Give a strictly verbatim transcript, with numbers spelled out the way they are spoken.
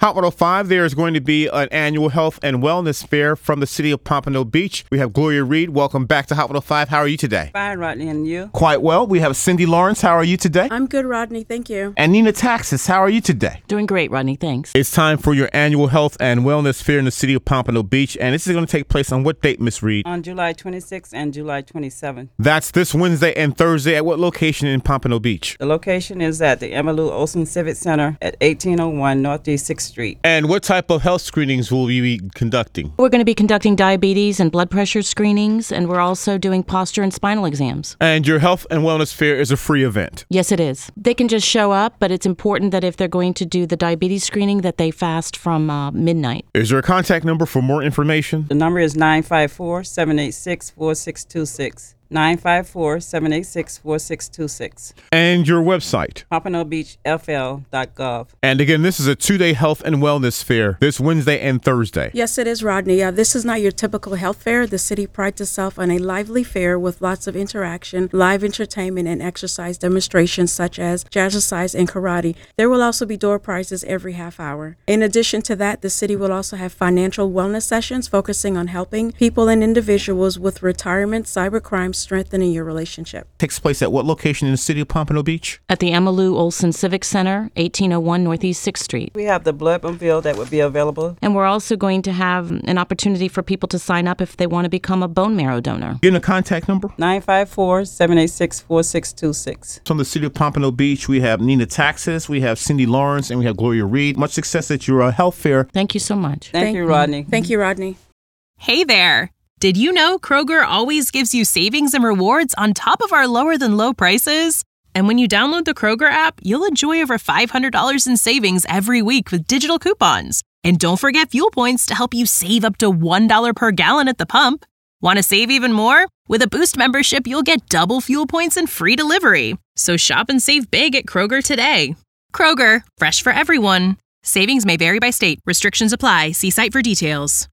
Hot one oh five, there is going to be an annual health and wellness fair from the city of Pompano Beach. We have Gloria Reed. Welcome back to Hot one oh five. How are you today? Fine, Rodney, and you? Quite well. We have Cindy Lawrence. How are you today? I'm good, Rodney. Thank you. And Nina Taxis. How are you today? Doing great, Rodney. Thanks. It's time for your annual health and wellness fair in the city of Pompano Beach. And this is going to take place on what date, Miss Reed? On July twenty-sixth and July twenty-seventh. That's this Wednesday and Thursday. At what location in Pompano Beach? The location is at the Emmylou Olson Civic Center at eighteen oh one Northeast sixth Street. And what type of health screenings will we be conducting? We're going to be conducting diabetes and blood pressure screenings, and we're also doing posture and spinal exams. And your health and wellness fair is a free event? Yes, it is. They can just show up, but it's important that if they're going to do the diabetes screening, that they fast from uh, midnight. Is there a contact number for more information? The number is nine five four, seven eight six, four six two six. nine five four, seven eight six, four six two six. And your website? Pompano Beach F L dot gov. And again, this is a two-day health and wellness fair this Wednesday and Thursday. Yes, it is, Rodney. Uh, this is not your typical health fair. The city prides itself on a lively fair with lots of interaction, live entertainment, and exercise demonstrations such as jazzercise and karate. There will also be door prizes every half hour. In addition to that, the city will also have financial wellness sessions focusing on helping people and individuals with retirement, cybercrime, strengthening your relationship. Takes place at what location in the city of Pompano Beach? At the Emmylou Olson Civic Center, eighteen oh one Northeast sixth Street. We have the blood reveal that would be available. And we're also going to have an opportunity for people to sign up if they want to become a bone marrow donor. Give a contact number? nine five four, seven eight six, four six two six. From the city of Pompano Beach, we have Nina Taxis, we have Cindy Lawrence, and we have Gloria Reed. Much success at your uh, health fair. Thank you so much. Thank, Thank you, Rodney. Thank you, Rodney. Hey there. Did you know Kroger always gives you savings and rewards on top of our lower than low prices? And when you download the Kroger app, you'll enjoy over five hundred dollars in savings every week with digital coupons. And don't forget fuel points to help you save up to one dollar per gallon at the pump. Want to save even more? With a Boost membership, you'll get double fuel points and free delivery. So shop and save big at Kroger today. Kroger, fresh for everyone. Savings may vary by state. Restrictions apply. See site for details.